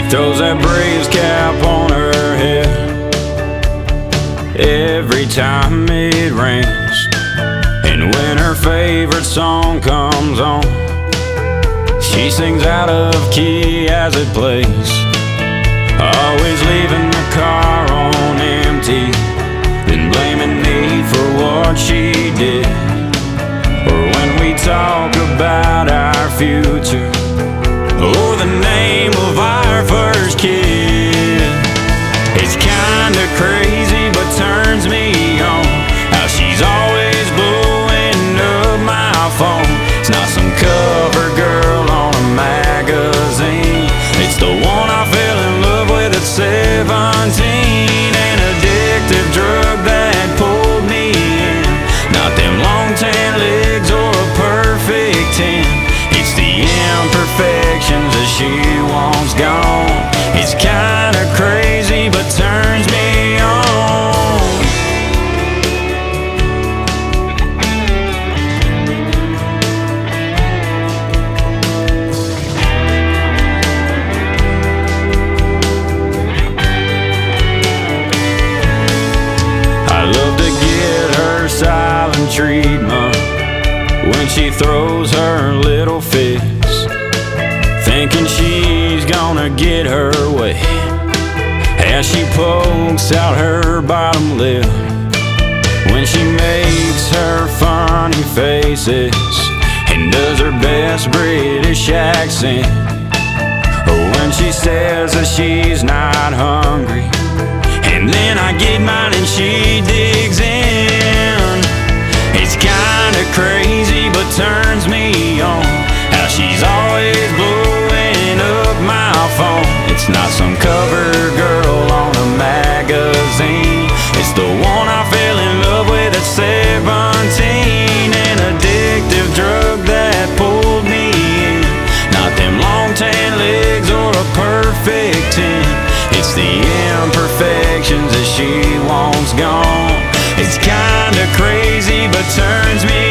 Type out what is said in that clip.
throws that Braves cap on her head every time it rains. And when her favorite song comes on, she sings out of key as it plays, always leaving the car on empty, then blaming me for what she did. Or when we talk about our future, or the name of our first kid, it's kinda crazy but turns me on how she's always blowing up my phone. It's not some cover girl on a magazine, it's the one I fell in love with at 17. An addictive drug that pulled me in, not them long tan legs or a perfect 10. It's the imperfections that she wants gone. It's kinda crazy but turns me on. I love to get her silent treatment when she throws her little fits, thinking she's gonna get her way, as she pokes out her bottom lip when she makes her funny faces and does her best British accent, or when she says that she's not hungry, and then I get mine and she digs in. It's kinda crazy but turns me on how she's always blowing up my phone. It's not some cover girl on a magazine, it's the one I fell in love with at 17. An addictive drug that pulled me in, not them long tan legs or a perfect 10. It's the imperfections that she wants gone. It's kinda crazy but turns me